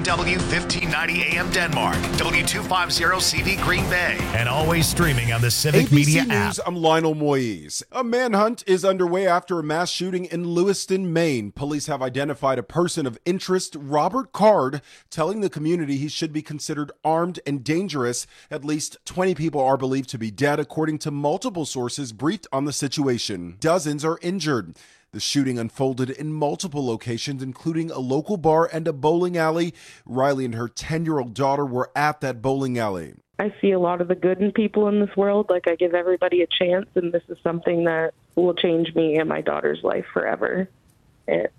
KNW 1590 AM Denmark, W250CV Green Bay, and always streaming on the Civic ABC Media News, app. I'm Lionel Moise. A manhunt is underway after a mass shooting in Lewiston, Maine. Police have identified a person of interest, Robert Card, telling the community he should be considered armed and dangerous. At least 20 people are believed to be dead, according to multiple sources briefed on the situation. Dozens are injured. The shooting unfolded in multiple locations, including a local bar and a bowling alley. Riley and her 10-year-old daughter were at that bowling alley. I see a lot of the good in people in this world. Like, I give everybody a chance, and this is something that will change me and my daughter's life forever. And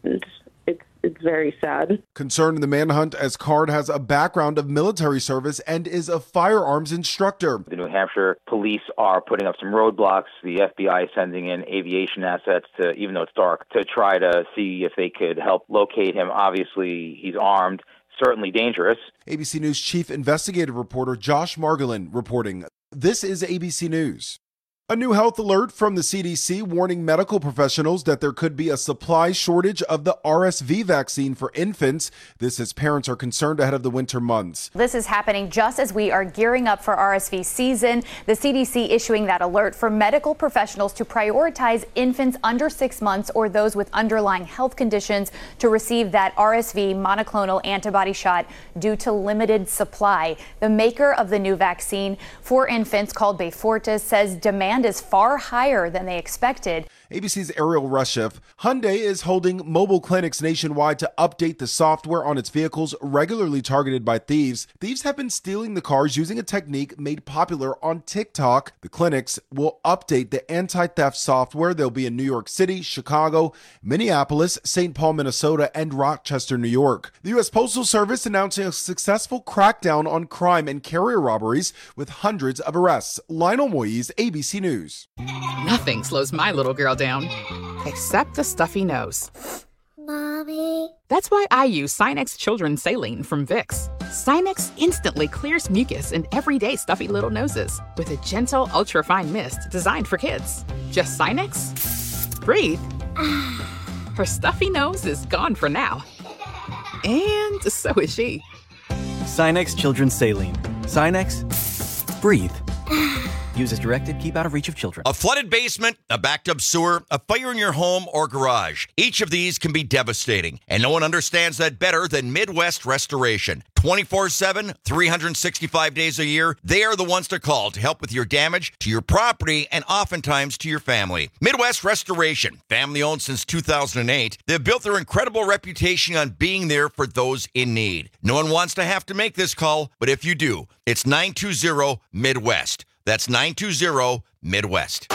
it's very sad. Concerned in the manhunt as Card has a background of military service and is a firearms instructor. The New Hampshire police are putting up some roadblocks. The FBI is sending in aviation assets to, even though it's dark, to try to see if they could help locate him. Obviously, he's armed, certainly dangerous. ABC News chief investigative reporter Josh Margolin reporting. This is ABC News. A new health alert from the CDC warning medical professionals that there could be a supply shortage of the RSV vaccine for infants. This as parents are concerned ahead of the winter months. This is happening just as we are gearing up for RSV season. The CDC issuing that alert for medical professionals to prioritize infants under 6 months or those with underlying health conditions to receive that RSV monoclonal antibody shot due to limited supply. The maker of the new vaccine for infants called Beyfortus says demand is far higher than they expected. ABC's Ariel Rushef. Hyundai is holding mobile clinics nationwide to update the software on its vehicles regularly targeted by thieves. Thieves have been stealing the cars using a technique made popular on TikTok. The clinics will update the anti-theft software. They'll be in New York City, Chicago, Minneapolis, St. Paul, Minnesota, and Rochester, New York. The U.S. Postal Service announcing a successful crackdown on crime and carrier robberies with hundreds of arrests. Lionel Moise, ABC News. Nothing slows my little girl down, except a stuffy nose. Mommy. That's why I use Sinex Children's Saline from Vicks. Sinex instantly clears mucus in everyday stuffy little noses with a gentle, ultra-fine mist designed for kids. Just Sinex? Breathe. Her stuffy nose is gone for now. And so is she. Sinex Children's Saline. Sinex, breathe. Use as directed. Keep out of reach of children. A flooded basement, a backed up sewer, a fire in your home or garage. Each of these can be devastating, and no one understands that better than Midwest Restoration. 24/7, 365 days a year, they are the ones to call to help with your damage to your property and oftentimes to your family. Midwest Restoration, family owned since 2008, they've built their incredible reputation on being there for those in need. No one wants to have to make this call, but if you do, it's 920-MIDWEST. That's 920-MIDWEST.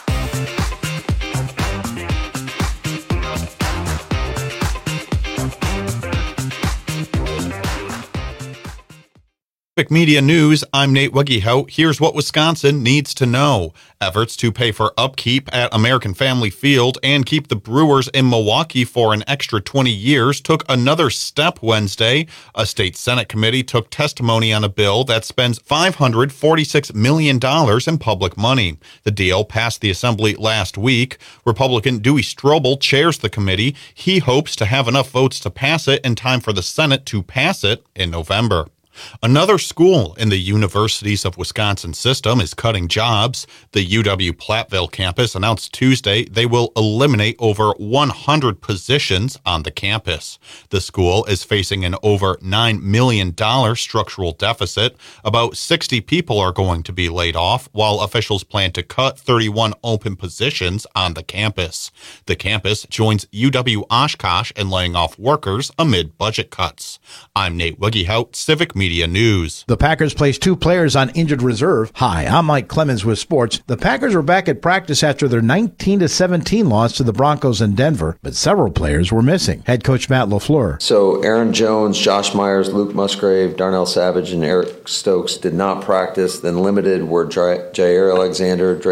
Media News, I'm Nate Wegehout. Here's what Wisconsin needs to know. Efforts to pay for upkeep at American Family Field and keep the Brewers in Milwaukee for an extra 20 years took another step Wednesday. A state Senate committee took testimony on a bill that spends $546 million in public money. The deal passed the Assembly last week. Republican Dewey Strobel chairs the committee. He hopes to have enough votes to pass it in time for the Senate to pass it in November. Another school in the Universities of Wisconsin system is cutting jobs. The UW-Platteville campus announced Tuesday they will eliminate over 100 positions on the campus. The school is facing an over $9 million structural deficit. About 60 people are going to be laid off, while officials plan to cut 31 open positions on the campus. The campus joins UW-Oshkosh in laying off workers amid budget cuts. I'm Nate Wegehout, Civic Media News. The Packers placed 2 players on injured reserve. Hi, I'm Mike Clemens with sports. The Packers were back at practice after their 19-17 loss to the Broncos in Denver, but several players were missing. Head coach Matt LaFleur. So Aaron Jones, Josh Myers, Luke Musgrave, Darnell Savage, and Eric Stokes did not practice. Then limited were Jair Alexander, Drake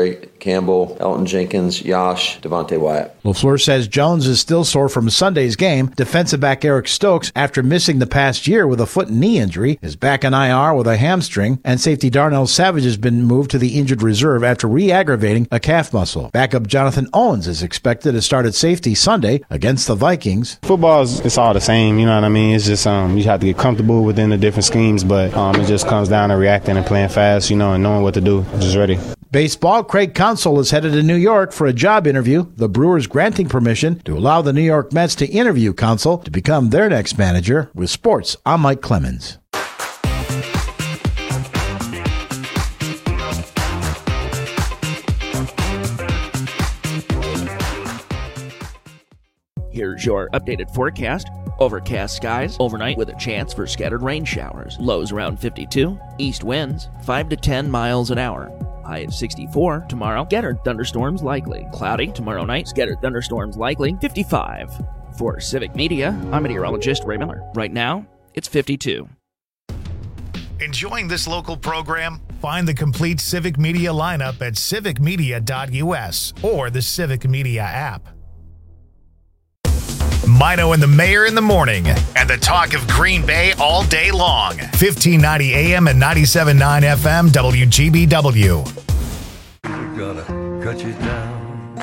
Campbell, Elton Jenkins, Yash, Devontae Wyatt. LaFleur says Jones is still sore from Sunday's game. Defensive back Eric Stokes, after missing the past year with a foot and knee injury, is back on IR with a hamstring, and safety Darnell Savage has been moved to the injured reserve after re-aggravating a calf muscle. Backup Jonathan Owens is expected to start at safety Sunday against the Vikings. Football it's all the same, you know what I mean? It's just you have to get comfortable within the different schemes, but it just comes down to reacting and playing fast, and knowing what to do. Just ready. Baseball, Craig Counsell is headed to New York for a job interview. The Brewers granting permission to allow the New York Mets to interview Counsell to become their next manager. With sports, I'm Mike Clemens. Here's your updated forecast. Overcast skies overnight with a chance for scattered rain showers. Lows around 52. East winds 5 to 10 miles an hour. High of 64 tomorrow. Scattered thunderstorms likely. Cloudy tomorrow night. Scattered thunderstorms likely. 55. For Civic Media, I'm meteorologist Ray Miller. Right now, it's 52. Enjoying this local program? Find the complete Civic Media lineup at civicmedia.us or the Civic Media app. Mino and the Mayor in the morning, and the talk of Green Bay all day long. 1590 AM and 97.9 FM WGBW. We gotta cut you down.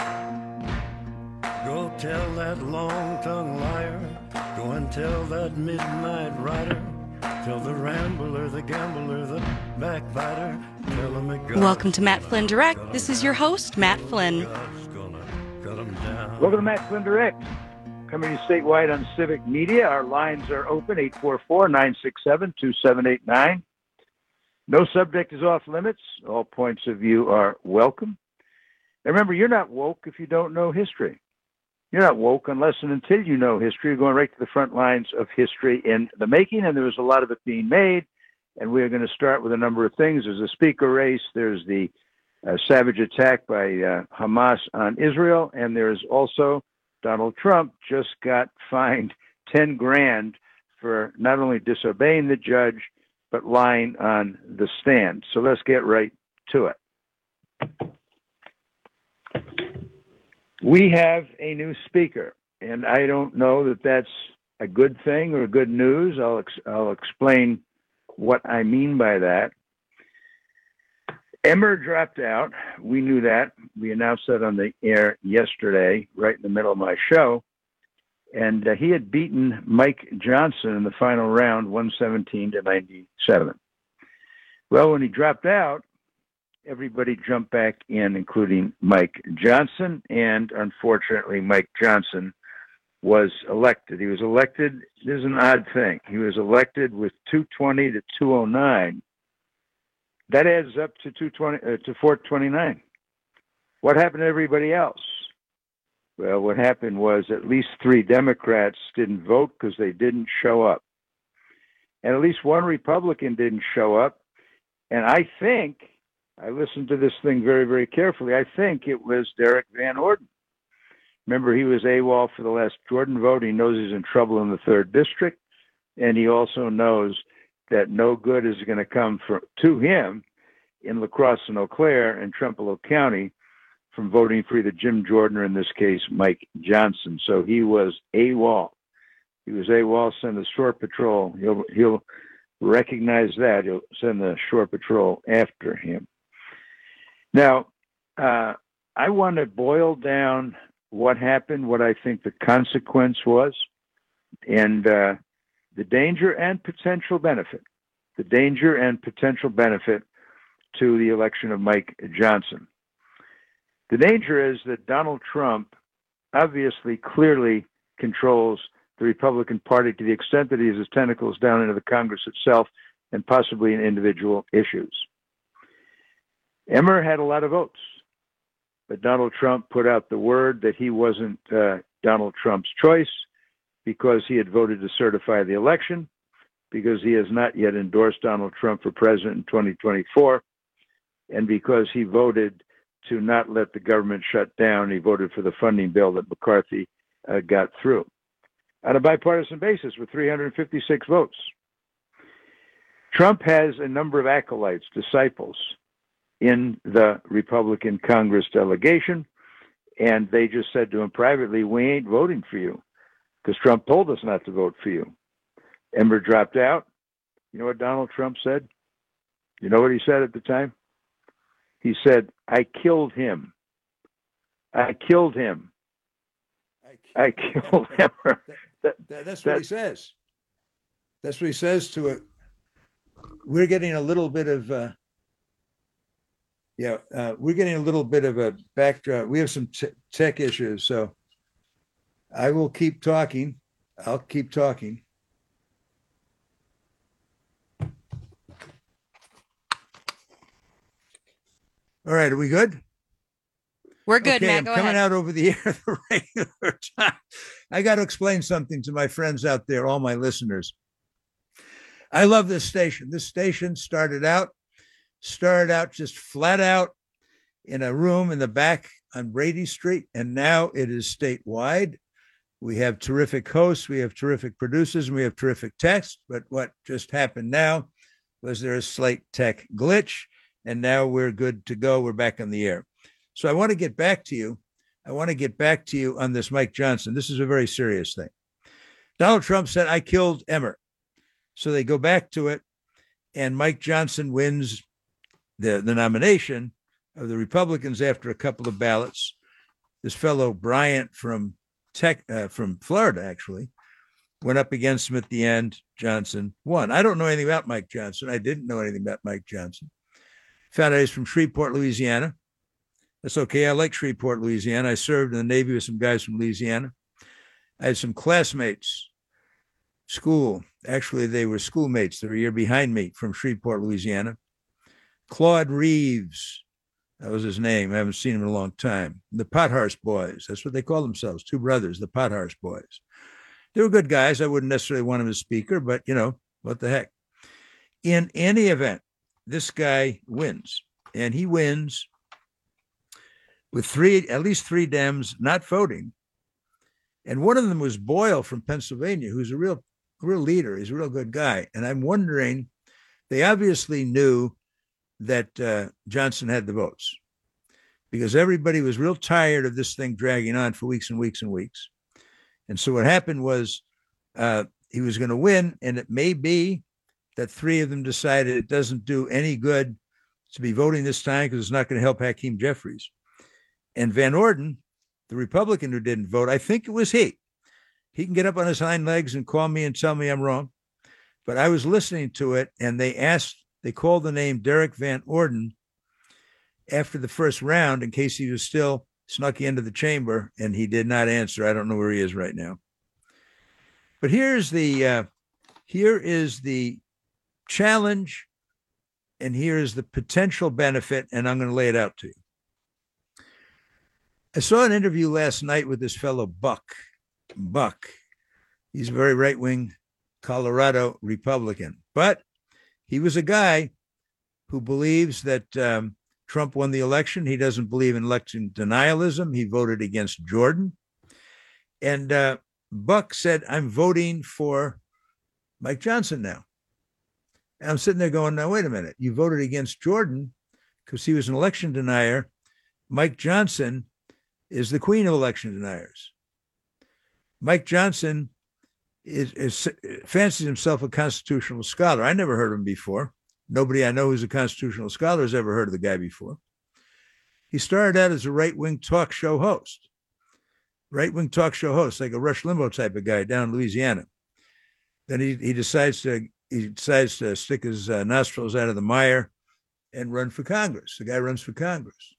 Go tell that long-tongued liar. Go and tell that midnight rider. Tell the rambler, the gambler, the backbiter. Tell him it got. Welcome to Matt Flynn Direct. This is your host, Matt Flynn. Welcome to Matt Flynn Direct. Coming to you statewide on Civic Media. Our lines are open, 844-967-2789. No subject is off limits. All points of view are welcome. And remember, you're not woke if you don't know history. You're not woke unless and until you know history. You're going right to the front lines of history in the making, and there was a lot of it being made. And we're going to start with a number of things. There's a speaker race. There's the savage attack by Hamas on Israel, and there's also Donald Trump just got fined $10,000 for not only disobeying the judge, but lying on the stand. So let's get right to it. We have a new speaker, and I don't know that that's a good thing or good news. I'll explain what I mean by that. Emmer dropped out. We knew that. We announced that on the air yesterday, right in the middle of my show. And he had beaten Mike Johnson in the final round, 117-97. Well, when he dropped out, everybody jumped back in, including Mike Johnson. And unfortunately, Mike Johnson was elected. He was elected. This is an odd thing. He was elected with 220 to 209. That adds up to 429. What happened to everybody else? Well, what happened was at least 3 Democrats didn't vote because they didn't show up. And at least 1 Republican didn't show up. And I think, I listened to this thing very, very carefully, I think it was Derek Van Orden. Remember, he was AWOL for the last Jordan vote. He knows he's in trouble in the 3rd District. And he also knows that no good is going to come to him in La Crosse and Eau Claire and Trempealeau County from voting for either Jim Jordan or, in this case, Mike Johnson. So he was AWOL. He was AWOL, send the Shore Patrol. He'll recognize that. He'll send the Shore Patrol after him. Now, I want to boil down what happened, what I think the consequence was, and the danger and potential benefit. The danger and potential benefit to the election of Mike Johnson. The danger is that Donald Trump obviously clearly controls the Republican Party to the extent that he has his tentacles down into the Congress itself and possibly in individual issues. Emmer had a lot of votes, but Donald Trump put out the word that he wasn't Donald Trump's choice because he had voted to certify the election, because he has not yet endorsed Donald Trump for president in 2024, and because he voted to not let the government shut down. He voted for the funding bill that McCarthy got through on a bipartisan basis with 356 votes. Trump has a number of acolytes, disciples, in the Republican Congress delegation, and they just said to him privately, "We ain't voting for you because Trump told us not to vote for you." Emmer dropped out. You know what Donald Trump said? You know what he said at the time? He said, "I killed him. I killed him. I killed Emmer." That's what he says. That's what he says to it. We're getting a little bit of, we're getting a little bit of a backdrop. We have some tech issues, so I will keep talking. I'll keep talking. All right, are we good? We're good, okay, Matt. I'm Go coming ahead. out over the air at the regular time. I got to explain something to my friends out there, all my listeners. I love this station. This station started out just flat out in a room in the back on Brady Street, and now it is statewide. We have terrific hosts, we have terrific producers, and we have terrific techs. But what just happened now was there a slight tech glitch, and now we're good to go. We're back on the air. So I want to get back to you. I want to get back to you on this Mike Johnson. This is a very serious thing. Donald Trump said, "I killed Emmer." So they go back to it, and Mike Johnson wins the nomination of the Republicans after a couple of ballots. This fellow Bryant from Florida actually went up against him at the end. Johnson won. I don't know anything about Mike Johnson. I didn't know anything about Mike Johnson. Found out he's from Shreveport, Louisiana. That's okay. I like Shreveport, Louisiana. I served in the Navy with some guys from Louisiana. I had some classmates, school. Actually, they were schoolmates. They were a year behind me from Shreveport, Louisiana. Claude Reeves, that was his name. I haven't seen him in a long time. The Pothorse Boys, that's what they call themselves, two brothers, the Pothorse Boys. They were good guys. I wouldn't necessarily want him as speaker, but, you know, what the heck. In any event, this guy wins, and he wins with at least three Dems not voting. And one of them was Boyle from Pennsylvania, who's a real leader. He's a real good guy. And I'm wondering, they obviously knew that Johnson had the votes because everybody was real tired of this thing dragging on for weeks and weeks and weeks. And so what happened was he was going to win, and it may be that three of them decided it doesn't do any good to be voting this time because it's not going to help Hakeem Jeffries. And Van Orden, the Republican who didn't vote, I think it was he. He can get up on his hind legs and call me and tell me I'm wrong. But I was listening to it, and they called the name Derek Van Orden after the first round in case he was still snuck into the chamber, and he did not answer. I don't know where he is right now. But here is the challenge, and here is the potential benefit, and I'm going to lay it out to you. I saw an interview last night with this fellow Buck. He's a very right-wing Colorado Republican, but he was a guy who believes that Trump won the election. He doesn't believe in election denialism. He voted against Jordan. And Buck said, "I'm voting for Mike Johnson now." And I'm sitting there going, now, wait a minute. You voted against Jordan because he was an election denier. Mike Johnson is the queen of election deniers. Mike Johnson fancies himself a constitutional scholar. I never heard of him before. Nobody I know who's a constitutional scholar has ever heard of the guy before. He started out as a right-wing talk show host, like a Rush Limbaugh type of guy down in Louisiana. Then he decides to stick his nostrils out of the mire and run for Congress. The guy runs for Congress.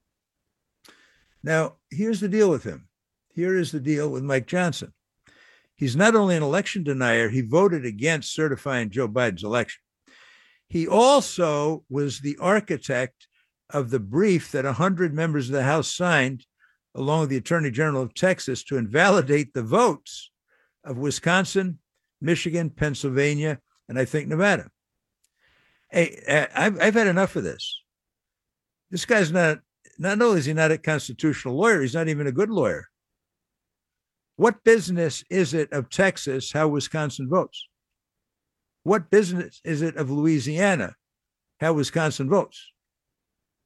Now, here's the deal with him. Here is the deal with Mike Johnson. He's not only an election denier, he voted against certifying Joe Biden's election. He also was the architect of the brief that 100 members of the House signed, along with the Attorney General of Texas, to invalidate the votes of Wisconsin, Michigan, Pennsylvania, and I think Nevada. Hey, I've had enough of this. This guy's not only is he not a constitutional lawyer, he's not even a good lawyer. What business is it of Texas how Wisconsin votes? What business is it of Louisiana how Wisconsin votes?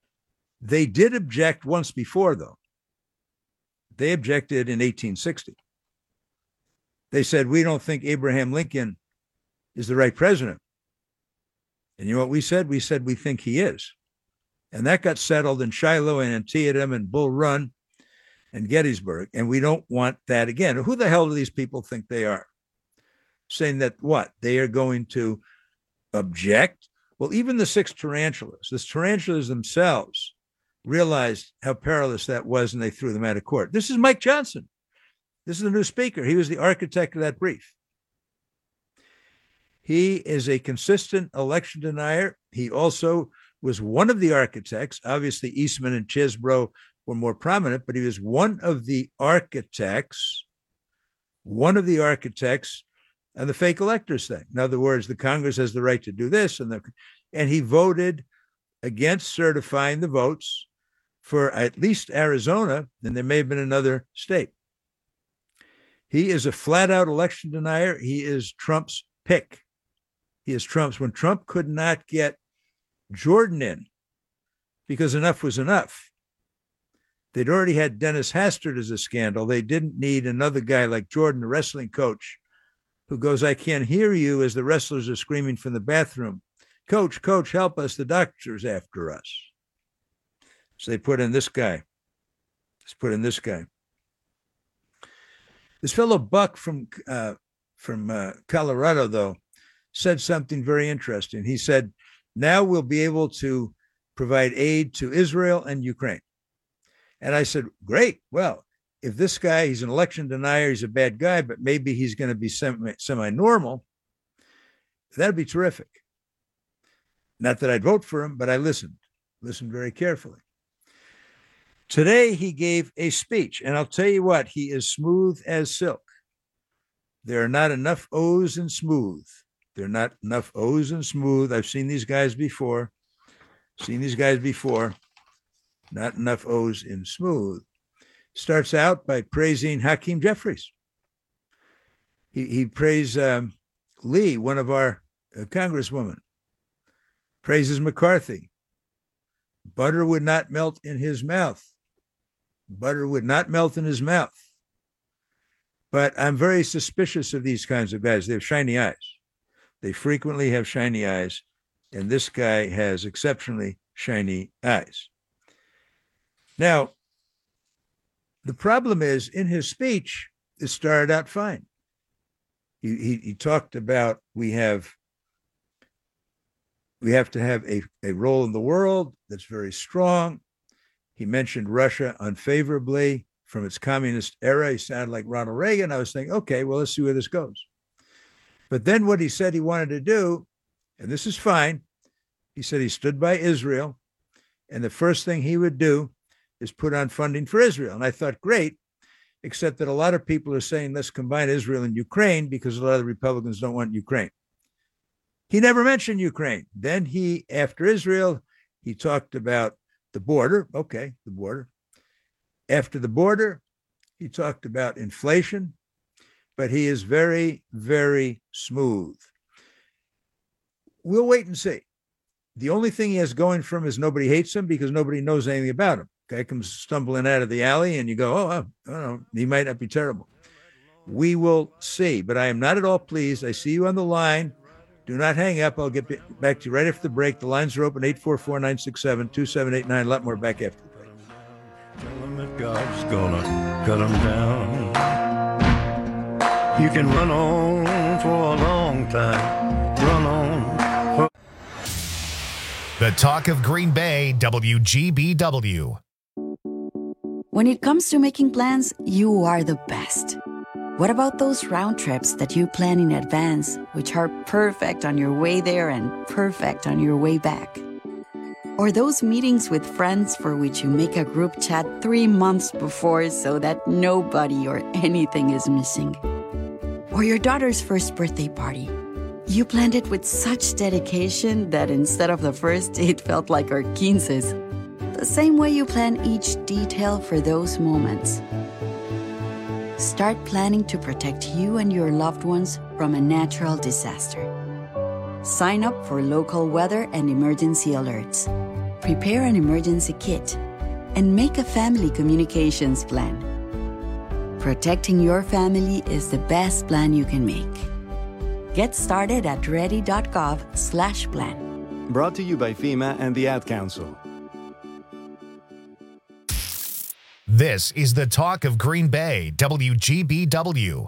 They did object once before, though. They objected in 1860. They said, we don't think Abraham Lincoln is the right president. And you know what we said? We said we think he is. And that got settled in Shiloh and Antietam and Bull Run and Gettysburg. And we don't want that again. Who the hell do these people think they are? Saying that what? They are going to object? Well, even the 6 tarantulas, the tarantulas themselves realized how perilous that was, and they threw them out of court. This is Mike Johnson. This is the new speaker. He was the architect of that brief. He is a consistent election denier. He also was one of the architects. Obviously, Eastman and Chesbrough were more prominent, but he was one of the architects of the fake electors thing. In other words, the Congress has the right to do this, and he voted against certifying the votes for at least Arizona, and there may have been another state. He is a flat-out election denier. He is Trump's pick. He is Trump's. When Trump could not get Jordan in because enough was enough, they'd already had Dennis Hastert as a scandal. They didn't need another guy like Jordan, the wrestling coach, who goes, I can't hear you, as the wrestlers are screaming from the bathroom. Coach, help us. The doctor's after us. So they put in this guy. This fellow Buck from Colorado, though, said something very interesting. He said, now we'll be able to provide aid to Israel and Ukraine. And I said, great. Well, if this guy, he's an election denier, he's a bad guy, but maybe he's going to be semi-normal, that'd be terrific. Not that I'd vote for him, but I listened very carefully. Today, he gave a speech, and I'll tell you what, he is smooth as silk. There are not enough O's in smooth. I've seen these guys before. Not enough O's in smooth. Starts out by praising Hakeem Jeffries. He praised Lee, one of our congresswomen. Praises McCarthy. Butter would not melt in his mouth. But I'm very suspicious of these kinds of guys. They have shiny eyes. They frequently have shiny eyes, and this guy has exceptionally shiny eyes. Now, the problem is, in his speech, it started out fine. He talked about we have to have a role in the world that's very strong. He mentioned Russia unfavorably from its communist era. He sounded like Ronald Reagan. I was thinking, okay, well, let's see where this goes. But then what he said he wanted to do, and this is fine, he said he stood by Israel, and the first thing he would do is put on funding for Israel. And I thought, great, except that a lot of people are saying, let's combine Israel and Ukraine because a lot of the Republicans don't want Ukraine. He never mentioned Ukraine. Then after Israel, he talked about the border. Okay, the border. After the border, he talked about inflation, but he is very, very smooth. We'll wait and see. The only thing he has going for him is nobody hates him because nobody knows anything about him. Guy comes stumbling out of the alley and you go, I don't know, he might not be terrible. We will see, but I am not at all pleased. I see you on the line. Do not hang up. I'll get back to you right after the break. The lines are open, 844-967-2789. A lot more back after the break. Tell them that God's gonna cut them down. You can run on for a long time. Run on. The talk of Green Bay, WGBW. When it comes to making plans, you are the best. What about those round trips that you plan in advance, which are perfect on your way there and perfect on your way back? Or those meetings with friends for which you make a group chat 3 months before so that nobody or anything is missing? Or your daughter's first birthday party. You planned it with such dedication that instead of the first, it felt like our 15s. The same way you plan each detail for those moments. Start planning to protect you and your loved ones from a natural disaster. Sign up for local weather and emergency alerts. Prepare an emergency kit and make a family communications plan. Protecting your family is the best plan you can make. Get started at ready.gov/plan. Brought to you by FEMA and the Ad Council. This is the Talk of Green Bay, WGBW.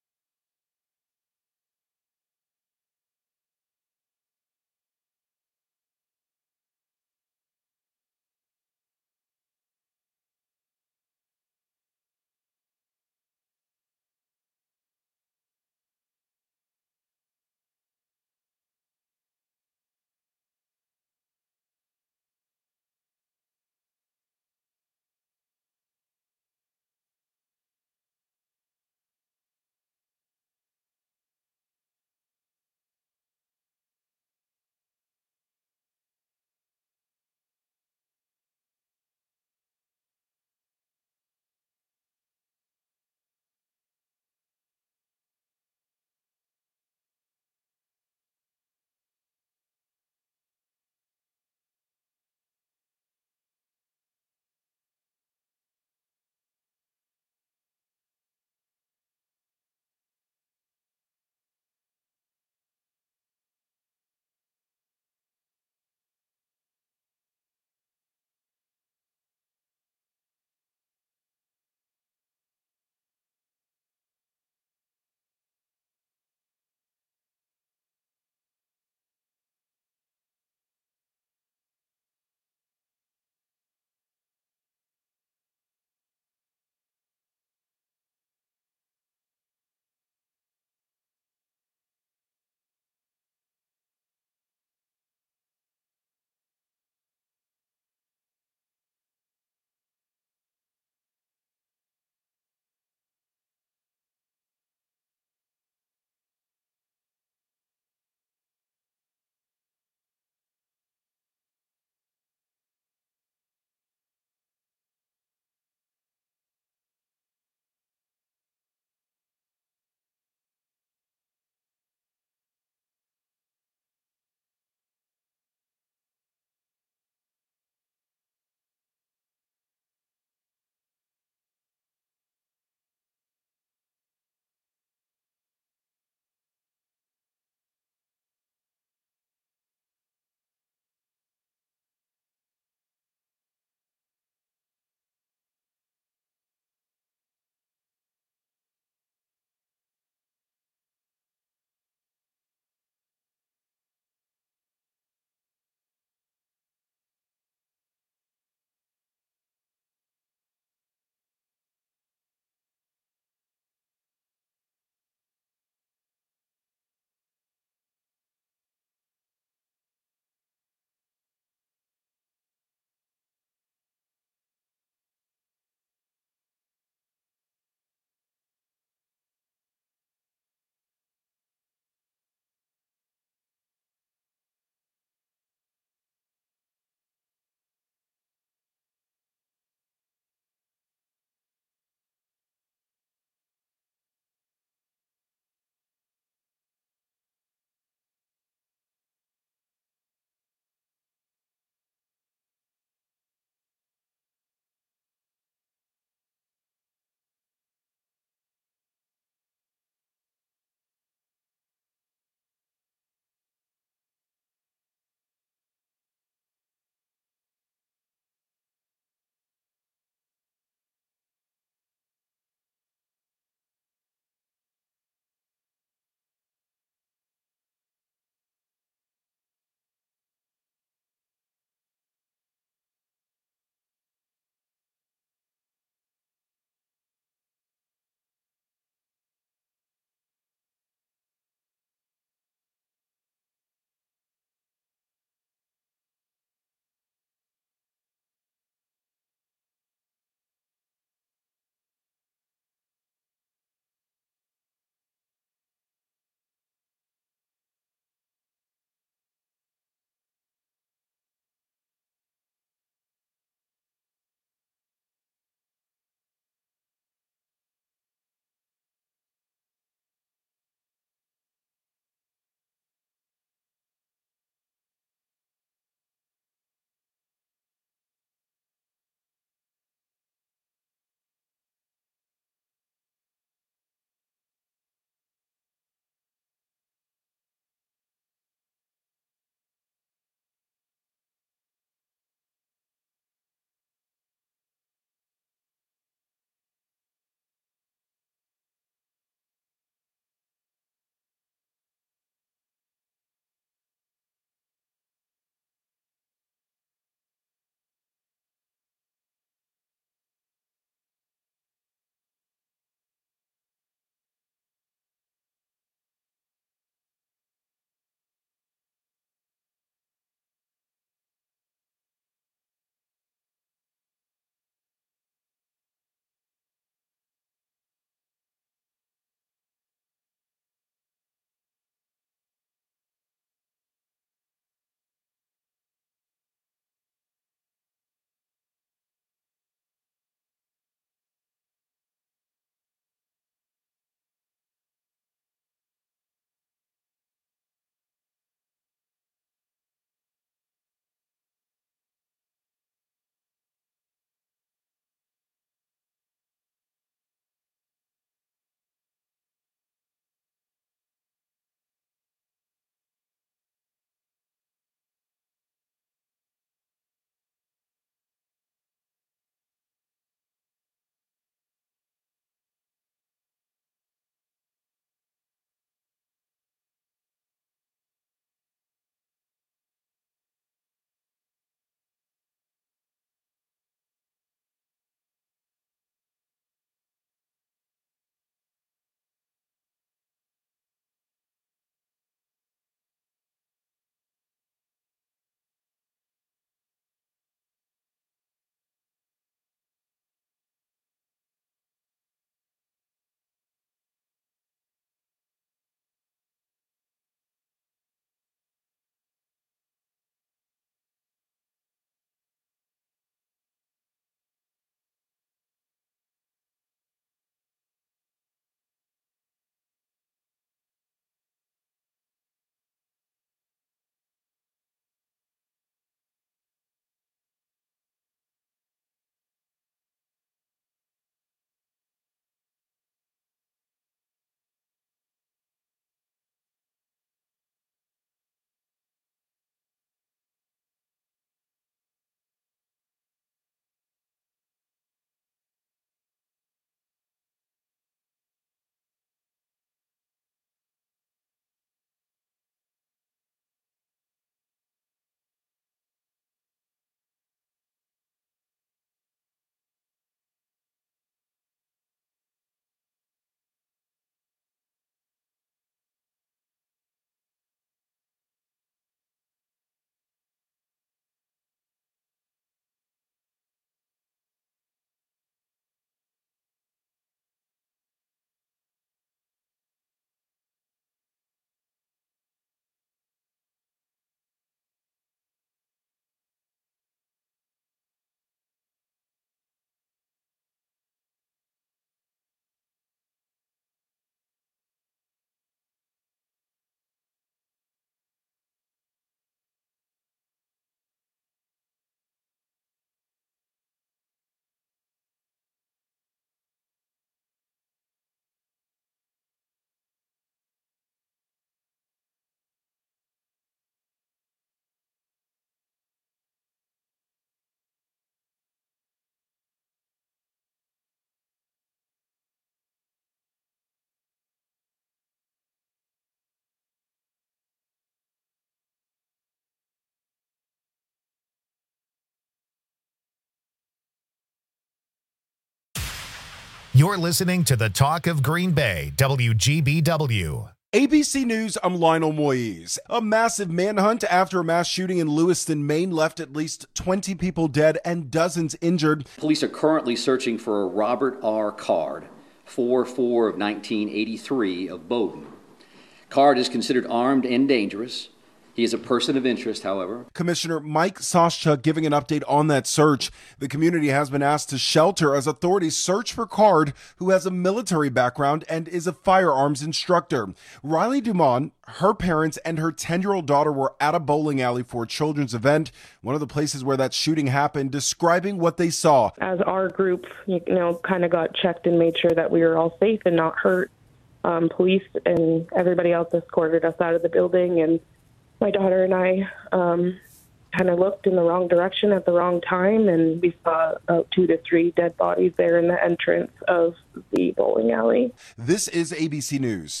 You're listening to the Talk of Green Bay, WGBW. ABC News, I'm Lionel Moise. A massive manhunt after a mass shooting in Lewiston, Maine left at least 20 people dead and dozens injured. Police are currently searching for a Robert R. Card, 4/4 of 1983 of Bowdoin. Card is considered armed and dangerous. He is a person of interest, however. Commissioner Mike Soschuk giving an update on that search. The community has been asked to shelter as authorities search for Card, who has a military background and is a firearms instructor. Riley Dumont, her parents, and her 10-year-old daughter were at a bowling alley for a children's event, one of the places where that shooting happened, describing what they saw. As our group, kind of got checked and made sure that we were all safe and not hurt, police and everybody else escorted us out of the building, and my daughter and I kind of looked in the wrong direction at the wrong time, and we saw about 2 to 3 dead bodies there in the entrance of the bowling alley. This is ABC News.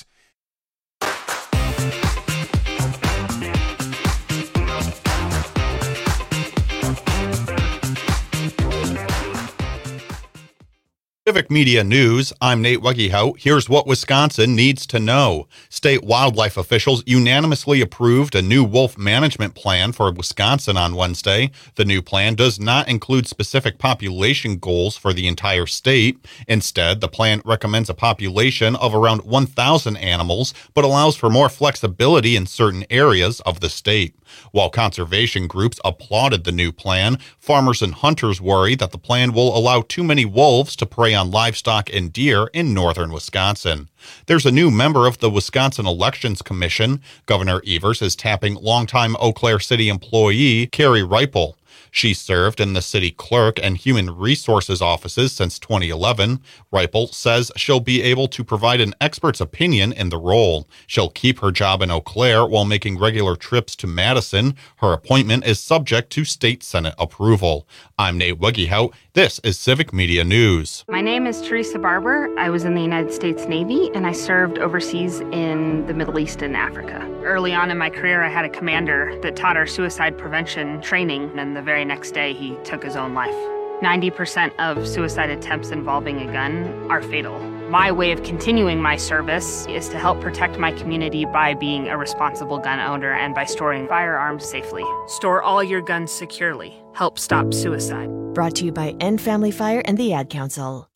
Civic Media News, I'm Nate Weggehout. Here's what Wisconsin needs to know. State wildlife officials unanimously approved a new wolf management plan for Wisconsin on Wednesday. The new plan does not include specific population goals for the entire state. Instead, the plan recommends a population of around 1,000 animals, but allows for more flexibility in certain areas of the state. While conservation groups applauded the new plan, farmers and hunters worry that the plan will allow too many wolves to prey on livestock and deer in northern Wisconsin. There's a new member of the Wisconsin Elections Commission. Governor Evers is tapping longtime Eau Claire City employee Carrie Reipel. She served in the city clerk and human resources offices since 2011. Reipel says she'll be able to provide an expert's opinion in the role. She'll keep her job in Eau Claire while making regular trips to Madison. Her appointment is subject to state Senate approval. I'm Nate Weggehout. This is Civic Media News. My name is Teresa Barber. I was in the United States Navy, and I served overseas in the Middle East and Africa. Early on in my career, I had a commander that taught our suicide prevention training, and the very next day, he took his own life. 90% of suicide attempts involving a gun are fatal. My way of continuing my service is to help protect my community by being a responsible gun owner and by storing firearms safely. Store all your guns securely. Help stop suicide. Brought to you by End Family Fire and the Ad Council.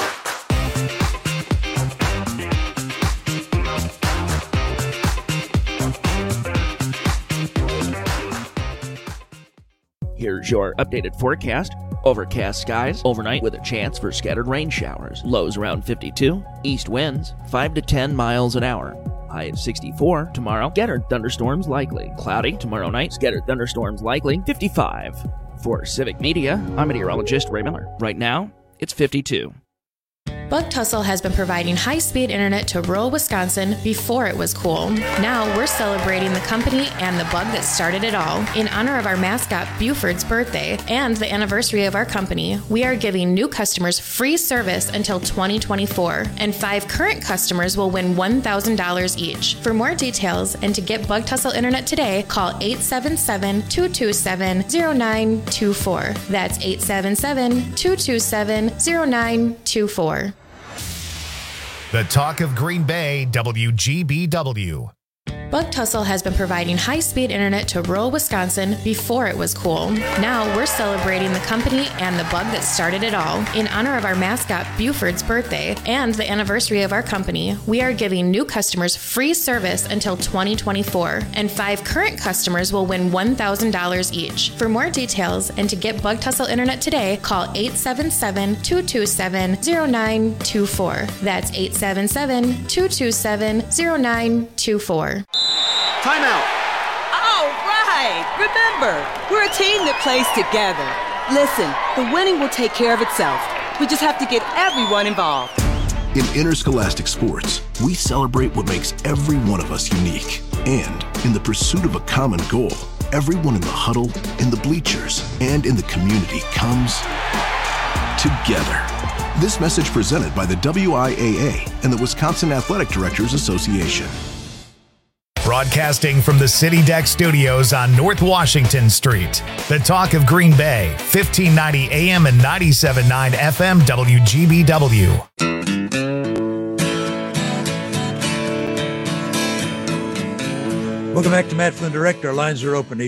Here's your updated forecast. Overcast skies overnight with a chance for scattered rain showers. Lows around 52. East winds 5 to 10 miles an hour. High of 64 tomorrow. Scattered thunderstorms likely. Cloudy tomorrow night. Scattered thunderstorms likely. 55. For Civic Media, I'm meteorologist Ray Miller. Right now, it's 52. Bug Tussle has been providing high-speed internet to rural Wisconsin before it was cool. Now we're celebrating the company and the bug that started it all. In honor of our mascot Buford's birthday and the anniversary of our company, we are giving new customers free service until 2024, and 5 current customers will win $1,000 each. For more details and to get Bug Tussle internet today, call 877-227-0924. That's 877-227-0924. The Talk of Green Bay, WGBW. Bug Tussle has been providing high-speed internet to rural Wisconsin before it was cool. Now we're celebrating the company and the bug that started it all. In honor of our mascot Buford's birthday and the anniversary of our company, we are giving new customers free service until 2024, and 5 current customers will win $1,000 each. For more details and to get Bug Tussle internet today, call 877-227-0924. That's 877-227-0924. Timeout. All right. Remember, we're a team that plays together. Listen, the winning will take care of itself. We just have to get everyone involved. In interscholastic sports, we celebrate what makes every one of us unique. And in the pursuit of a common goal, everyone in the huddle, in the bleachers, and in the community comes together. This message presented by the WIAA and the Wisconsin Athletic Directors Association. Broadcasting from the City Deck Studios on North Washington Street. The talk of Green Bay, 1590 AM and 97.9 FM WGBW. Welcome back to Matt Flynn Direct. Our lines are open,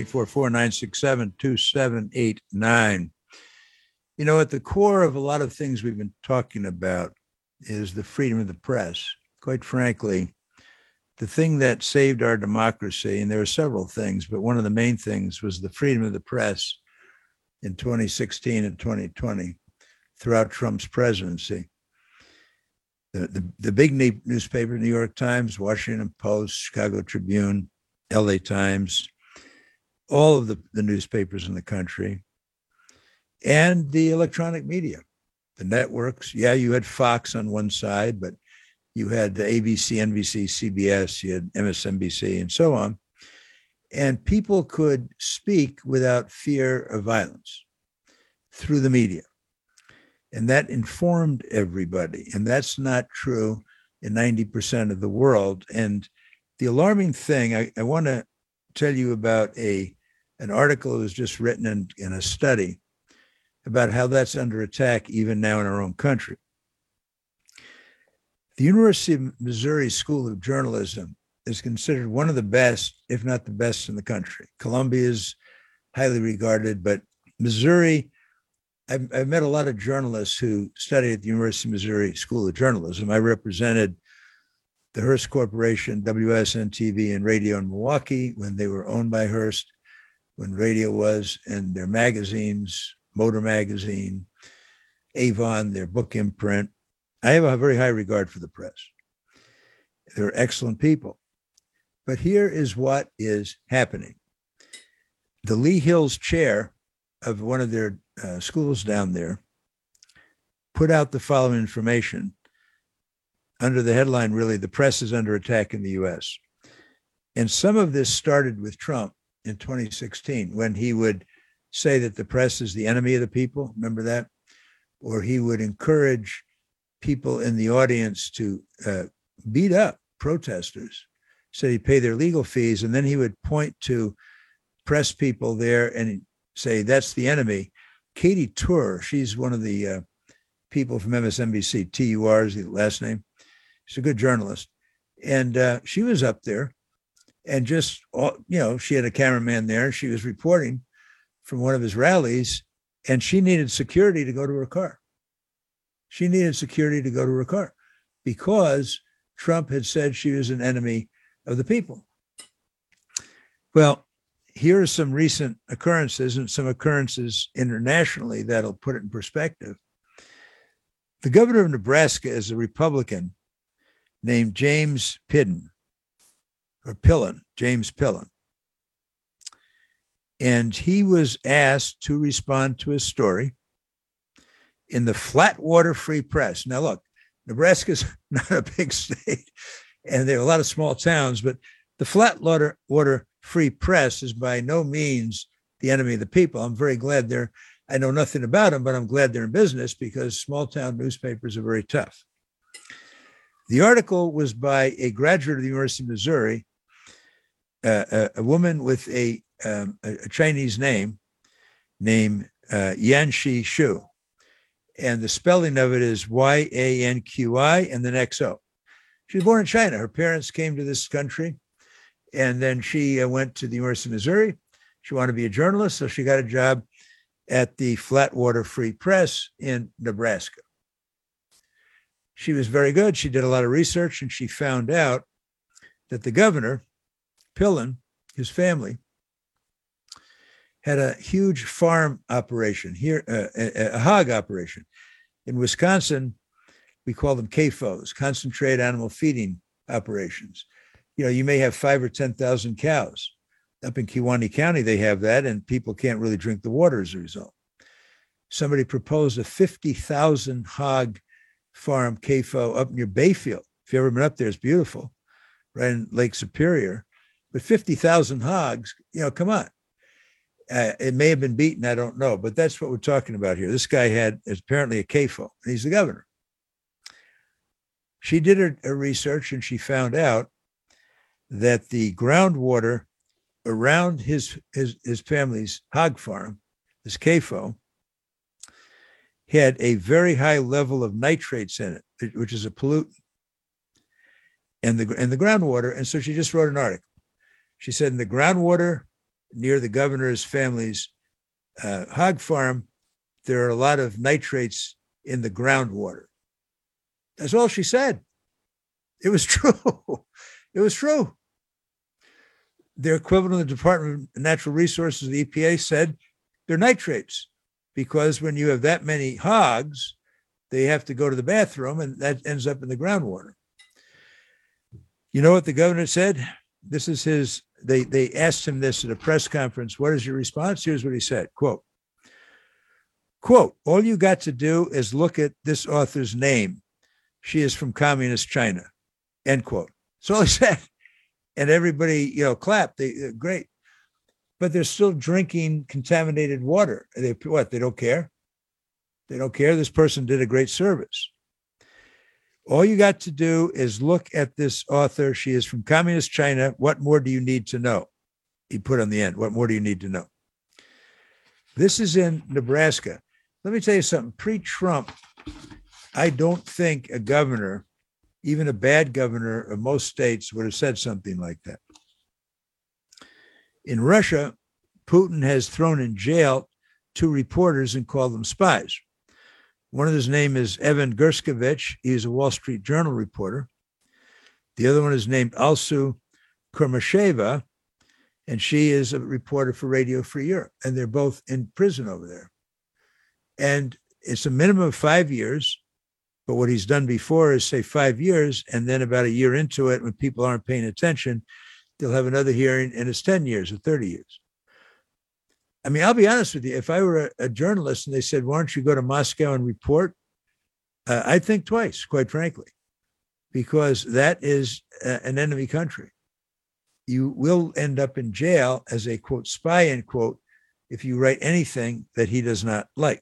844-967-2789. You know, at the core of a lot of things we've been talking about is the freedom of the press. Quite frankly, the thing that saved our democracy, and there are several things, but one of the main things was the freedom of the press in 2016 and 2020 throughout Trump's presidency. The big newspaper, New York Times, Washington Post, Chicago Tribune, LA Times, all of the newspapers in the country, and the electronic media, the networks. Yeah, you had Fox on one side, but you had the ABC, NBC, CBS, you had MSNBC, and so on. And people could speak without fear of violence through the media. And that informed everybody. And that's not true in 90% of the world. And the alarming thing, I want to tell you about an article that was just written in a study about how that's under attack even now in our own country. The University of Missouri School of Journalism is considered one of the best, if not the best, in the country. Columbia is highly regarded, but Missouri, I've met a lot of journalists who studied at the University of Missouri School of Journalism. I represented the Hearst Corporation, WSN-TV, and radio in Milwaukee when they were owned by Hearst, when radio was, and their magazines, Motor Magazine, Avon, their book imprint. I have a very high regard for the press. They're excellent people. But here is what is happening. The Lee Hills chair of one of their schools down there put out the following information under the headline, really, the press is under attack in the U.S. And some of this started with Trump in 2016, when he would say that the press is the enemy of the people. Remember that? Or he would encourage people in the audience to beat up protesters, so he'd pay their legal fees, and then he would point to press people there and say, that's the enemy. Katie Tur, she's one of the people from MSNBC, T-U-R is the last name. She's a good journalist. And she was up there and just, she had a cameraman there. She was reporting from one of his rallies, and she needed security to go to her car. She needed security to go to her car because Trump had said she was an enemy of the people. Well, here are some recent occurrences and some occurrences internationally that'll put it in perspective. The governor of Nebraska is a Republican named James Pillen. And he was asked to respond to a story in the Flatwater Free Press. Now, look, Nebraska's not a big state, and there are a lot of small towns, but the Flatwater Free Press is by no means the enemy of the people. I'm very glad I know nothing about them, but I'm glad they're in business because small town newspapers are very tough. The article was by a graduate of the University of Missouri, a woman with a Chinese name named Yanxi Xu. And the spelling of it is Yanqi and then XO. She was born in China. Her parents came to this country, and then she went to the University of Missouri. She wanted to be a journalist, so she got a job at the Flatwater Free Press in Nebraska. She was very good. She did a lot of research, and she found out that the governor, Pillen, his family, had a huge farm operation here, a hog operation. In Wisconsin, we call them CAFOs, concentrated animal feeding operations. You may have 5,000 or 10,000 cows. Up in Kewaunee County, they have that, and people can't really drink the water as a result. Somebody proposed a 50,000 hog farm CAFO up near Bayfield. If you've ever been up there, it's beautiful, right in Lake Superior. But 50,000 hogs, come on. It may have been beaten, I don't know, but that's what we're talking about here. This guy is apparently a CAFO, and he's the governor. She did her research, and she found out that the groundwater around his family's hog farm, this CAFO, had a very high level of nitrates in it, which is a pollutant, and the groundwater. And so she just wrote an article. She said, in the groundwater near the governor's family's hog farm, there are a lot of nitrates in the groundwater. That's all she said. It was true. It was true. Their equivalent of the Department of Natural Resources, the EPA, said they're nitrates because when you have that many hogs, they have to go to the bathroom, and that ends up in the groundwater. You know what the governor said? This is his, they asked him this at a press conference. What is your response? Here's what he said, quote, all you got to do is look at this author's name. She is from communist China, end quote. That's all he said. And everybody, clapped. Great. But they're still drinking contaminated water. They don't care? They don't care. This person did a great service. All you got to do is look at this author. She is from communist China. What more do you need to know? He put on the end. What more do you need to know? This is in Nebraska. Let me tell you something. Pre-Trump, I don't think a governor, even a bad governor of most states, would have said something like that. In Russia, Putin has thrown in jail 2 reporters and called them spies. One of his name is Evan Gershkovich. He's a Wall Street Journal reporter. The other one is named Alsu Kurmasheva, and she is a reporter for Radio Free Europe. And they're both in prison over there. And it's a minimum of 5 years. But what he's done before is say 5 years, and then about a year into it, when people aren't paying attention, they'll have another hearing, and it's 10 years or 30 years. I mean, I'll be honest with you. If I were a journalist and they said, why don't you go to Moscow and report? I'd think twice, quite frankly, because that is an enemy country. You will end up in jail as a, quote, spy, end quote, if you write anything that he does not like.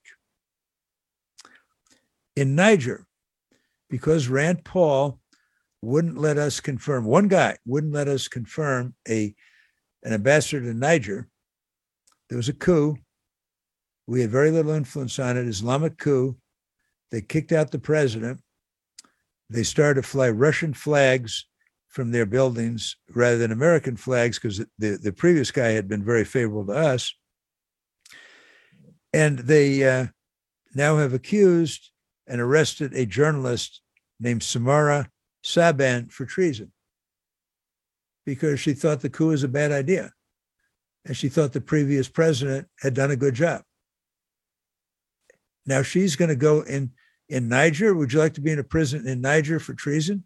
In Niger, because Rand Paul wouldn't let us confirm, one guy wouldn't let us confirm an ambassador to Niger, there was a coup. We had very little influence on it, Islamic coup. They kicked out the president. They started to fly Russian flags from their buildings rather than American flags because the previous guy had been very favorable to us. And they now have accused and arrested a journalist named Samara Saban for treason because she thought the coup was a bad idea. And she thought the previous president had done a good job. Now she's going to go in Niger. Would you like to be in a prison in Niger for treason?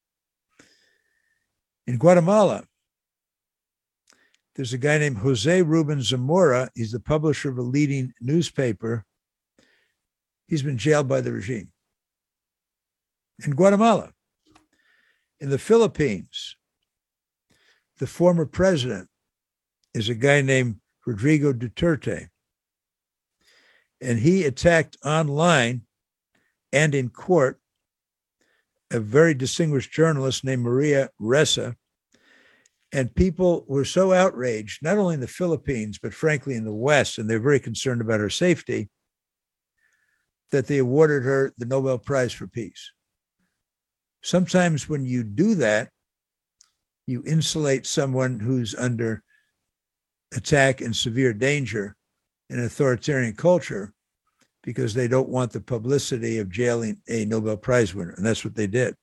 In Guatemala, there's a guy named Jose Ruben Zamora. He's the publisher of a leading newspaper. He's been jailed by the regime. In Guatemala, in the Philippines, the former president is a guy named Rodrigo Duterte. And he attacked online and in court a very distinguished journalist named Maria Ressa. And people were so outraged, not only in the Philippines, but frankly in the West, and they're very concerned about her safety, that they awarded her the Nobel Prize for Peace. Sometimes when you do that, you insulate someone who's under attack and severe danger in an authoritarian culture because they don't want the publicity of jailing a Nobel Prize winner. And that's what they did.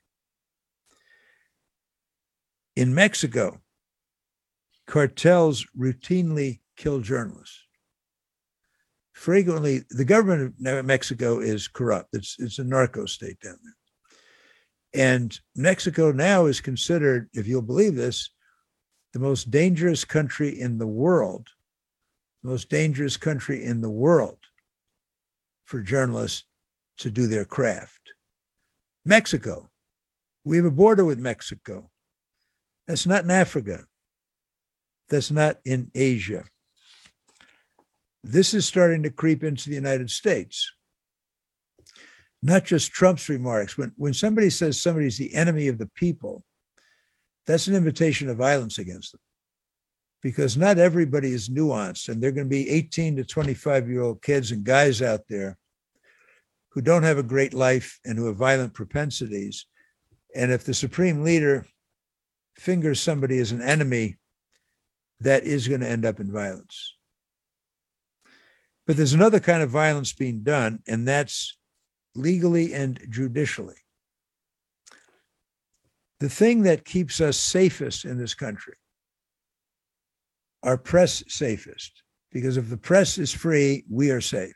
In Mexico, cartels routinely kill journalists. Frequently, the government of Mexico is corrupt. It's a narco state down there. And Mexico now is considered, if you'll believe this, the most dangerous country in the world, for journalists to do their craft. Mexico. We have a border with Mexico. That's not in Africa. That's not in Asia. This is starting to creep into the United States. Not just Trump's remarks. When somebody says somebody's the enemy of the people, that's an invitation to violence against them. Because not everybody is nuanced, and there are going to be 18 to 25-year-old kids and guys out there who don't have a great life and who have violent propensities. And if the supreme leader fingers somebody as an enemy, that is going to end up in violence. But there's another kind of violence being done, and that's legally and judicially. The thing that keeps us safest in this country, our press safest, because if the press is free, we are safe,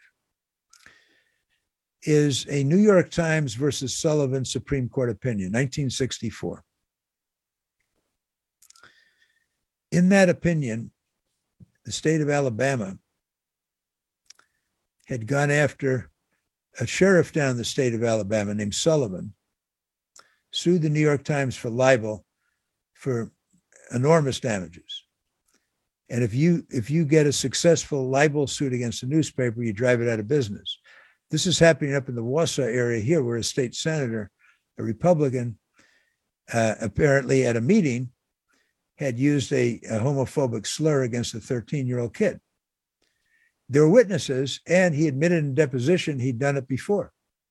is a New York Times versus Sullivan Supreme Court opinion, 1964. In that opinion, the state of Alabama had gone after a sheriff down in the state of Alabama named Sullivan, sued the New York Times for libel for enormous damages. And if you get a successful libel suit against a newspaper, you drive it out of business. This is happening up in the Wausau area here, where a state senator, a Republican, apparently at a meeting, had used a homophobic slur against a 13-year-old kid. There were witnesses, and he admitted in deposition he'd done it before.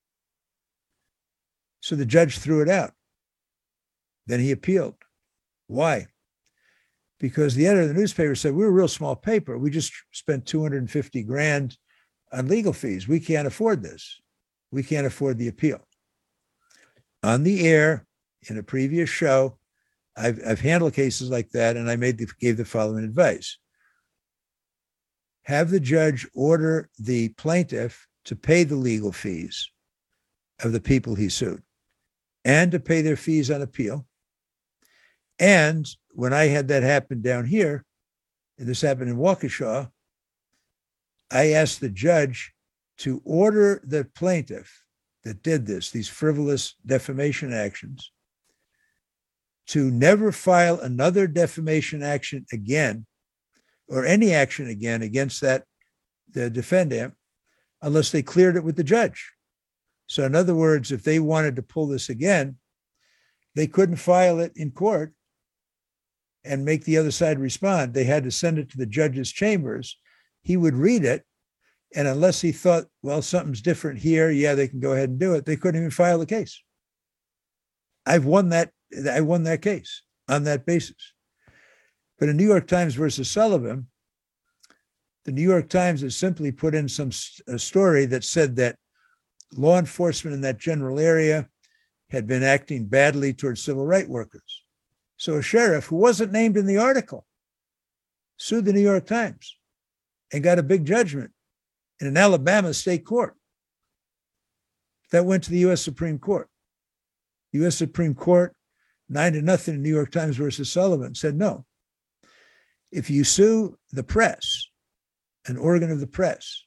So the judge threw it out. Then he appealed. Why? Because the editor of the newspaper said, we're a real small paper. We just spent $250,000 on legal fees. We can't afford this. We can't afford the appeal. On the air, in a previous show, I've handled cases like that, and I gave the following advice. Have the judge order the plaintiff to pay the legal fees of the people he sued and to pay their fees on appeal. And when I had that happen down here, and this happened in Waukesha, I asked the judge to order the plaintiff that did this, these frivolous defamation actions, to never file another defamation action again, or any action again against the defendant, unless they cleared it with the judge. So in other words, if they wanted to pull this again, they couldn't file it in court and make the other side respond. They had to send it to the judge's chambers. He would read it, and unless he thought, well, something's different here, yeah, they can go ahead and do it, they couldn't even file the case. I won that case on that basis. But in New York Times versus Sullivan, the New York Times has simply put in a story that said that law enforcement in that general area had been acting badly towards civil rights workers. So a sheriff who wasn't named in the article sued the New York Times and got a big judgment in an Alabama state court. That went to the U.S. Supreme Court. U.S. Supreme Court, 9-0 in New York Times versus Sullivan, said no. If you sue the press, an organ of the press,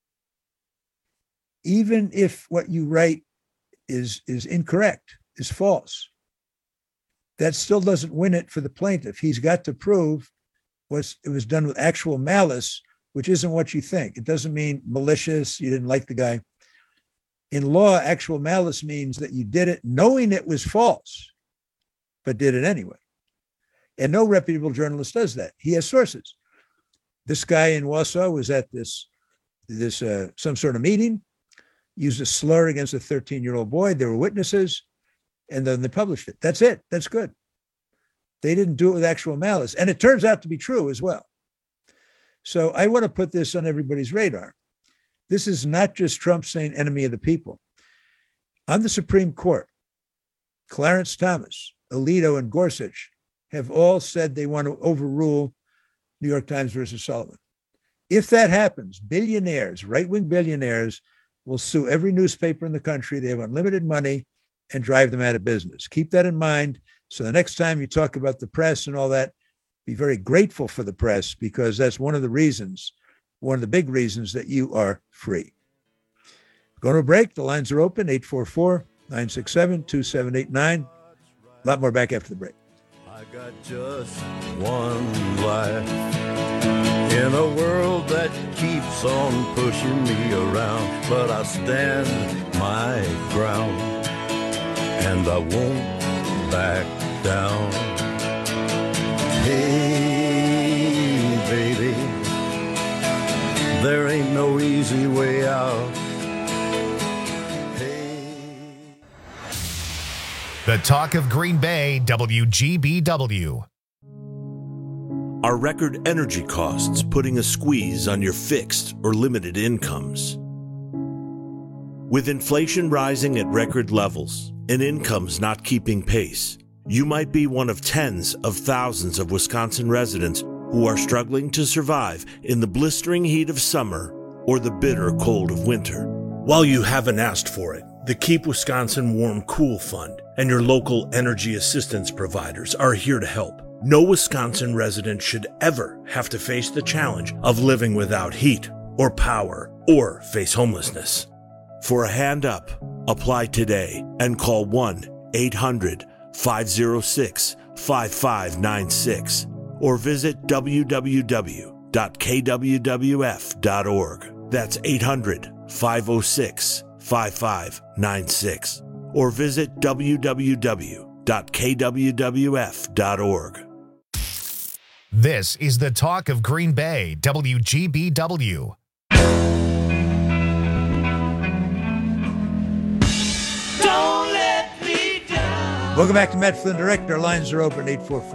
even if what you write is incorrect, is false, that still doesn't win it for the plaintiff. He's got to prove it was done with actual malice, which isn't what you think. It doesn't mean malicious, you didn't like the guy. In law, actual malice means that you did it knowing it was false, but did it anyway. And no reputable journalist does that. He has sources. This guy in Wausau was at some sort of meeting, used a slur against a 13-year-old boy. There were witnesses, and then they published it. That's it. That's good. They didn't do it with actual malice. And it turns out to be true as well. So I want to put this on everybody's radar. This is not just Trump saying enemy of the people. On the Supreme Court, Clarence Thomas, Alito, and Gorsuch have all said they want to overrule New York Times versus Sullivan. If that happens, billionaires, right-wing billionaires, will sue every newspaper in the country. They have unlimited money and drive them out of business. Keep that in mind. So the next time you talk about the press and all that, be very grateful for the press, because that's one of the big reasons that you are free. Going to a break. The lines are open, 844-967-2789. A lot more back after the break. I got just one life in a world that keeps on pushing me around, but I stand my ground and I won't back down. Hey, baby, there ain't no easy way out. The Talk of Green Bay, WGBW. Are record energy costs putting a squeeze on your fixed or limited incomes? With inflation rising at record levels and incomes not keeping pace, you might be one of tens of thousands of Wisconsin residents who are struggling to survive in the blistering heat of summer or the bitter cold of winter. While you haven't asked for it, the Keep Wisconsin Warm Cool Fund and your local energy assistance providers are here to help. No Wisconsin resident should ever have to face the challenge of living without heat or power or face homelessness. For a hand up, apply today and call 1-800-506-5596 or visit www.kwwf.org. That's 800-506-5596 or visit www.kwwf.org. This is the Talk of Green Bay, WGBW. Don't let me down. Welcome back to Matt Flynn Direct. Our lines are open,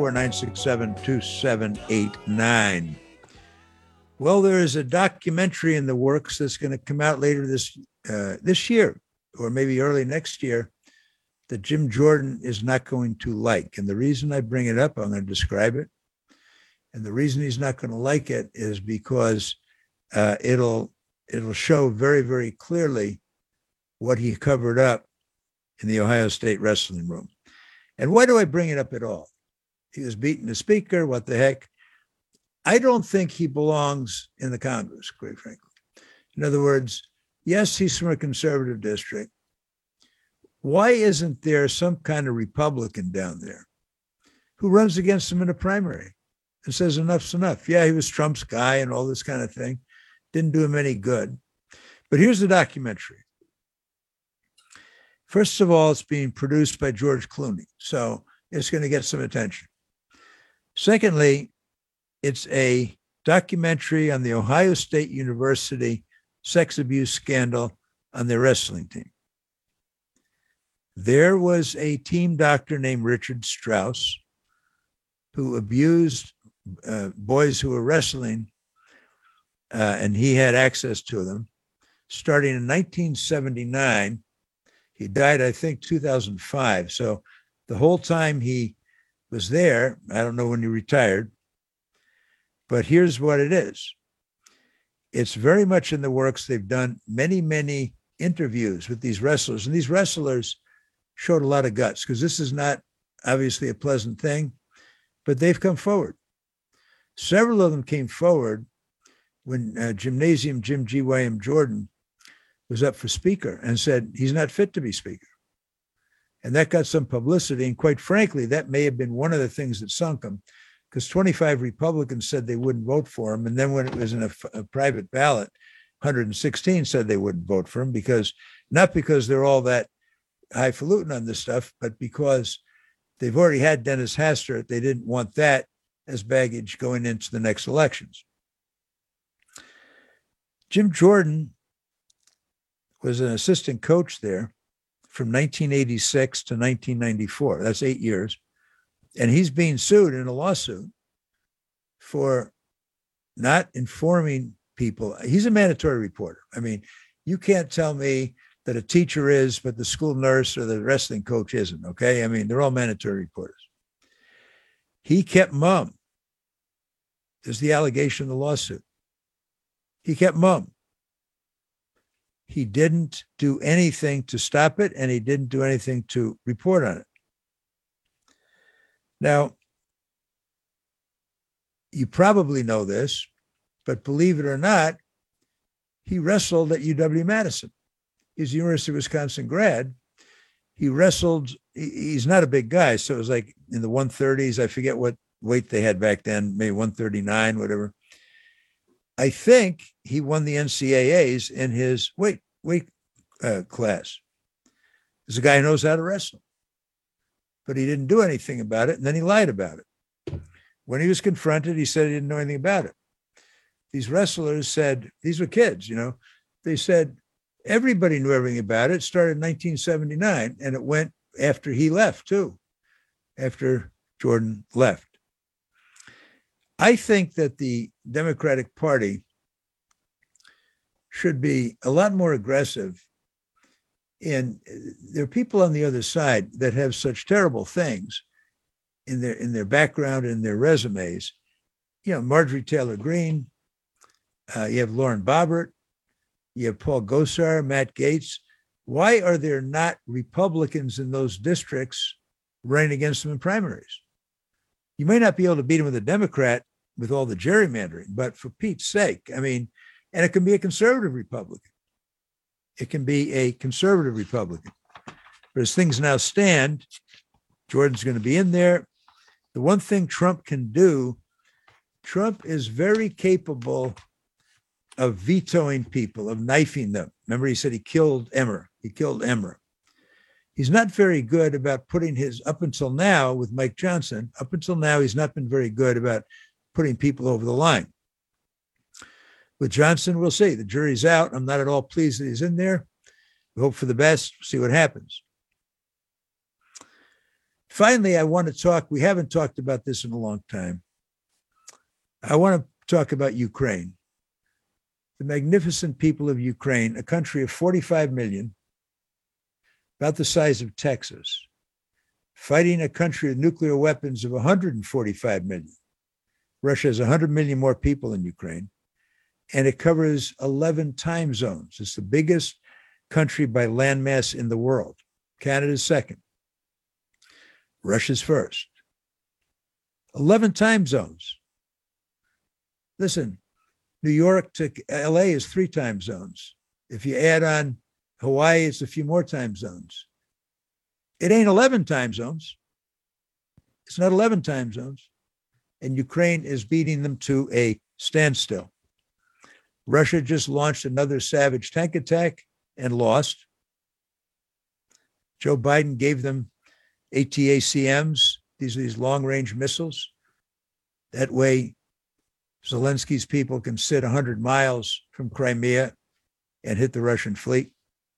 844-967-2789. Well, there is a documentary in the works that's going to come out later this year, or maybe early next year, that Jim Jordan is not going to like. And the reason I bring it up, I'm going to describe it. And the reason he's not going to like it is because it'll show very, very clearly what he covered up in the Ohio State wrestling room. And why do I bring it up at all? He was beating the speaker. What the heck? I don't think he belongs in the Congress, quite frankly. In other words, yes, he's from a conservative district. Why isn't there some kind of Republican down there who runs against him in a primary and says enough's enough? Yeah, he was Trump's guy and all this kind of thing. Didn't do him any good. But here's the documentary. First of all, it's being produced by George Clooney, so it's going to get some attention. Secondly, it's a documentary on the Ohio State University sex abuse scandal on their wrestling team. There was a team doctor named Richard Strauss who abused boys who were wrestling, and he had access to them. Starting in 1979, he died, I think, 2005. So the whole time he was there, I don't know when he retired, but here's what it is. It's very much in the works. They've done many, many interviews with these wrestlers, and these wrestlers showed a lot of guts because this is not obviously a pleasant thing, but they've come forward. Several of them came forward when Gymnasium Jim G.Y.M. Jordan was up for speaker and said he's not fit to be speaker. And that got some publicity. And quite frankly, that may have been one of the things that sunk him, because 25 Republicans said they wouldn't vote for him. And then when it was in a private ballot, 116 said they wouldn't vote for him, because not because they're all that highfalutin on this stuff, but because they've already had Dennis Hastert. They didn't want that as baggage going into the next elections. Jim Jordan was an assistant coach there from 1986 to 1994. That's 8 years. And he's being sued in a lawsuit for not informing people. He's a mandatory reporter. I mean, you can't tell me that a teacher is, but the school nurse or the wrestling coach isn't, okay? I mean, they're all mandatory reporters. He kept mum. There's the allegation in the lawsuit. He kept mum. He didn't do anything to stop it, and he didn't do anything to report on it. Now, you probably know this, but believe it or not, he wrestled at UW-Madison. He's a University of Wisconsin grad. He wrestled, he's not a big guy, so it was like in the 130s. I forget what weight they had back then, maybe 139, whatever. I think he won the NCAAs in his weight class. He's a guy who knows how to wrestle. But he didn't do anything about it, and then he lied about it. When he was confronted, he said he didn't know anything about it. These wrestlers said, these were kids, they said everybody knew everything about it. It started in 1979, and it went after he left too, after Jordan left. I think that the Democratic Party should be a lot more aggressive. And there are people on the other side that have such terrible things in their background and their resumes. Marjorie Taylor Greene, you have Lauren Boebert, you have Paul Gosar, Matt Gaetz. Why are there not Republicans in those districts running against them in primaries? You may not be able to beat them with a Democrat with all the gerrymandering, but for Pete's sake, and it can be a conservative Republican. It can be a conservative Republican. But as things now stand, Jordan's going to be in there. The one thing Trump can do, Trump is very capable of vetoing people, of knifing them. Remember, he said he killed Emmer. He's not very good about putting up until now with Mike Johnson, he's not been very good about putting people over the line. With Johnson, we'll see. The jury's out. I'm not at all pleased that he's in there. We hope for the best, see what happens. Finally, I want to talk, we haven't talked about this in a long time. I want to talk about Ukraine. The magnificent people of Ukraine, a country of 45 million, about the size of Texas, fighting a country with nuclear weapons of 145 million. Russia has 100 million more people in Ukraine, and it covers 11 time zones. It's the biggest country by landmass in the world. Canada's second. Russia's first. 11 time zones. Listen, New York to LA is 3 time zones. If you add on Hawaii, it's a few more time zones. It ain't 11 time zones. It's not 11 time zones. And Ukraine is beating them to a standstill. Russia just launched another savage tank attack and lost. Joe Biden gave them ATACMs. These are these long-range missiles. That way, Zelensky's people can sit 100 miles from Crimea and hit the Russian fleet.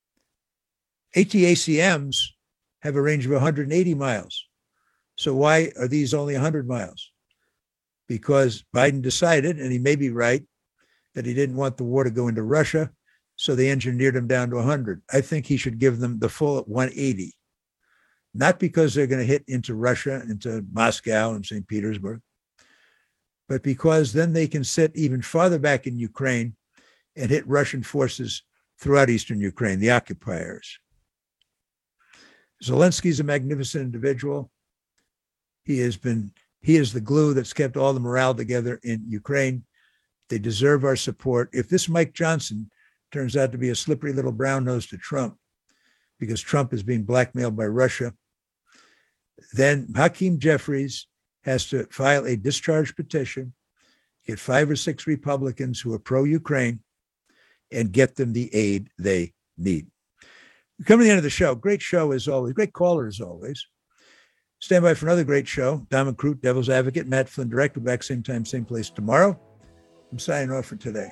ATACMs have a range of 180 miles. So why are these only 100 miles? Because Biden decided, and he may be right, that he didn't want the war to go into Russia, so they engineered them down to 100. I think he should give them the full 180. Not because they're going to hit into Russia, into Moscow and St. Petersburg, but because then they can sit even farther back in Ukraine and hit Russian forces throughout eastern Ukraine, the occupiers. Zelensky's a magnificent individual. He is the glue that's kept all the morale together in Ukraine. They deserve our support. If this Mike Johnson turns out to be a slippery little brown nose to Trump, because Trump is being blackmailed by Russia, then Hakeem Jeffries has to file a discharge petition, get 5 or 6 Republicans who are pro-Ukraine, and get them the aid they need. We come to the end of the show. Great show as always. Great caller as always. Stand by for another great show. Diamond Crute, Devil's Advocate, Matt Flynn, Director. Back same time, same place tomorrow. I'm signing off for today.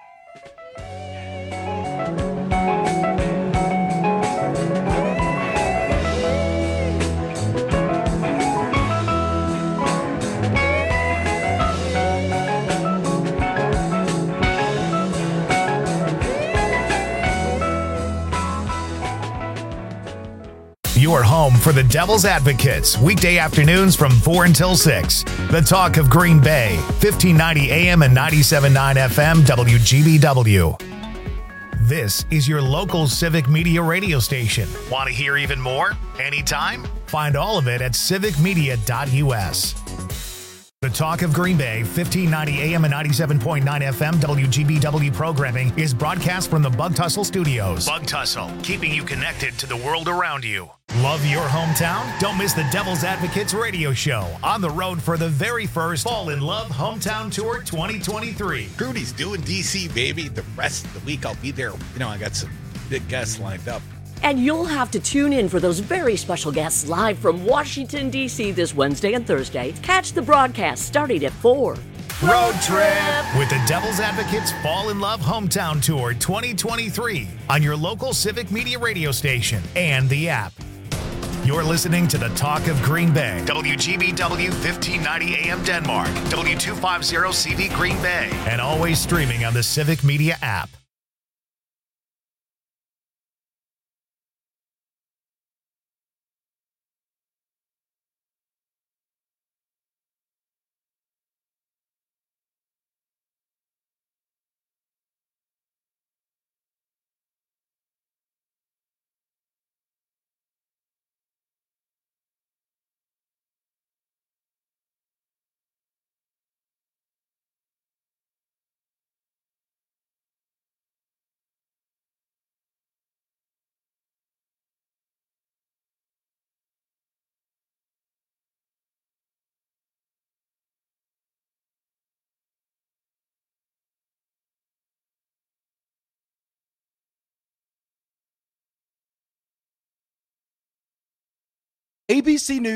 Your home for the Devil's Advocates, weekday afternoons from 4 until 6. The Talk of Green Bay, 1590 AM and 97.9 FM WGBW. This is your local civic media radio station. Want to hear even more? Anytime? Find all of it at civicmedia.us. The Talk of Green Bay, 1590 AM and 97.9 FM WGBW programming is broadcast from the Bug Tussle Studios. Bug Tussle, keeping you connected to the world around you. Love your hometown? Don't miss the Devil's Advocates radio show on the road for the very first Fall in Love Hometown Tour 2023. Rudy's doing DC, baby. The rest of the week I'll be there. I got some big guests lined up. And you'll have to tune in for those very special guests live from Washington, D.C. this Wednesday and Thursday. Catch the broadcast starting at 4. Road Trip with the Devil's Advocates Fall in Love Hometown Tour 2023 on your local Civic Media radio station and the app. You're listening to the Talk of Green Bay, WGBW 1590 AM Denmark, W250 CV Green Bay, and always streaming on the Civic Media app. ABC News.